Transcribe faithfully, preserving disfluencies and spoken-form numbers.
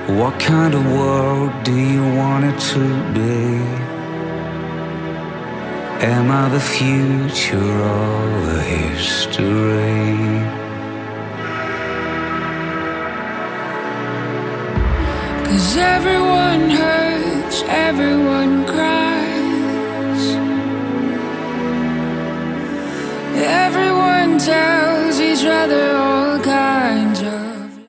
What kind of world do you want it to be? Am I the future or the history? Cause everyone hurts, everyone cries. Everyone tells each other